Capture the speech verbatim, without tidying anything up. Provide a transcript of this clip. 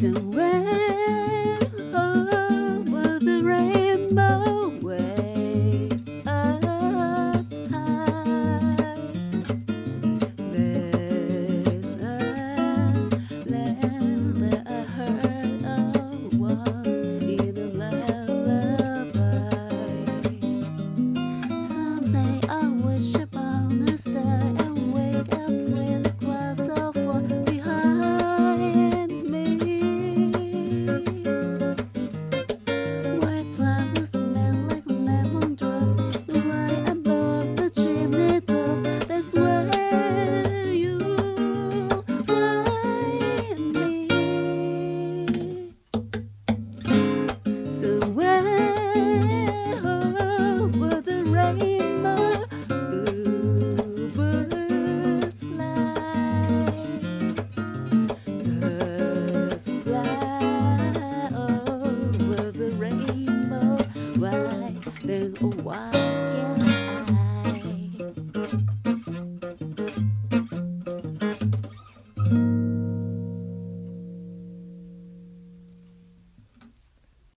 Somewhere over the rainbow way up high, there's a land that I heard of once in a lullaby. Someday I wish upon a star and wake up when the clouds are far behind me, where clouds smell like lemon drops right above the chimney top. That's where you find me. Somewhere over the rainbow, bluebirds fly. Birds fly over the rainbow. Why then, oh why?